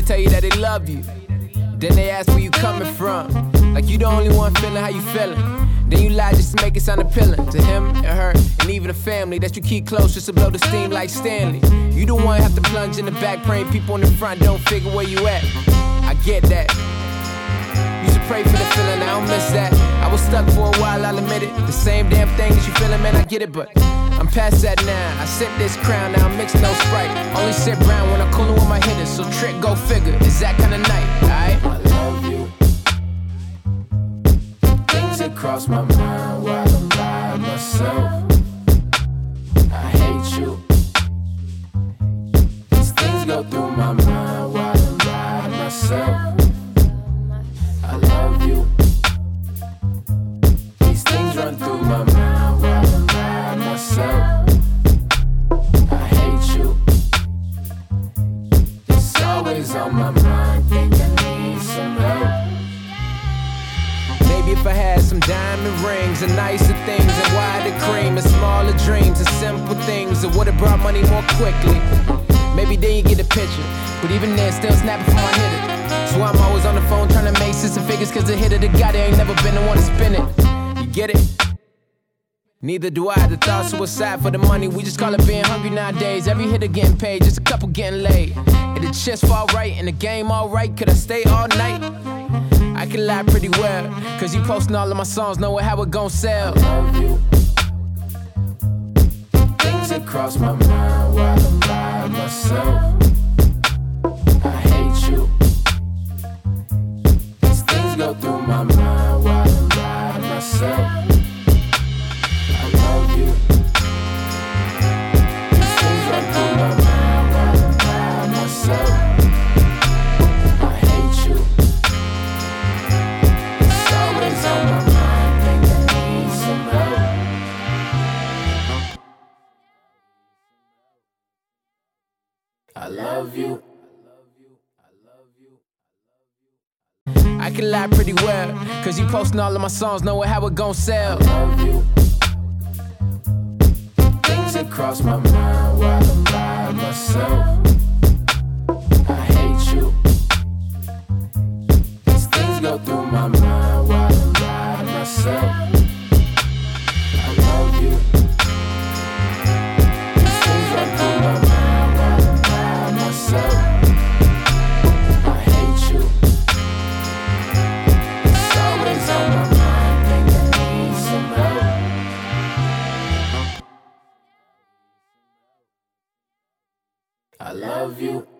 tell you that they love you. Then they ask where you coming from, like you the only one feeling how you feeling. Then you lie just to make it sound appealing to him and her and even the family that you keep close just to blow the steam like Stanley. You the one have to plunge in the back, praying people in the front don't figure where you at. I get that. Used to pray for the feeling, I don't miss that. I was stuck for a while, I'll admit it. The same damn thing as you feeling, man, I get it, but I'm past that now. I sip this crown, now I mix no Sprite. Only sip brown when I'm coolin' with my hitters. So trick, go figure, it's that kind of night, alright? I love you. Things that cross my mind while I'm by myself. I hate you. These things go through my mind while I'm by myself. I love you. These things run through my mind while I'm by myself. I hate you. It's always on my mind, think I need some help. Maybe if I had some diamond rings and nicer things and wider cream and smaller dreams and simple things, it would've brought money more quickly. Maybe then you get the picture, but even then still snapping for my hitter. So I'm always on the phone trying to make six figures, cause the hitter that got it ain't never been the one to spin it. You get it? Neither do I. The thought suicide for the money, we just call it being hungry nowadays. Every hitter getting paid, just a couple getting laid. And the chest fall right, and the game alright. Could I stay all night? I can lie pretty well, cause you posting all of my songs, knowing how it gon' sell. I love you. Things that cross my mind while I'm by myself. I hate you. These things go through my mind while I'm by myself. I love you. These things run through my mind while I'm by myself. I hate you. It's always on my mind, think I need some help. I love you. I can lie pretty well, cause you posting all of my songs, knowing how it gon' sell. I love you. Things that cross my mind while I'm by myself. I hate you. These things go through my mind while I'm by myself. I love you. These things run through my mind while I'm by myself. I hate you. It's always on my mind, think I need some help. I love you.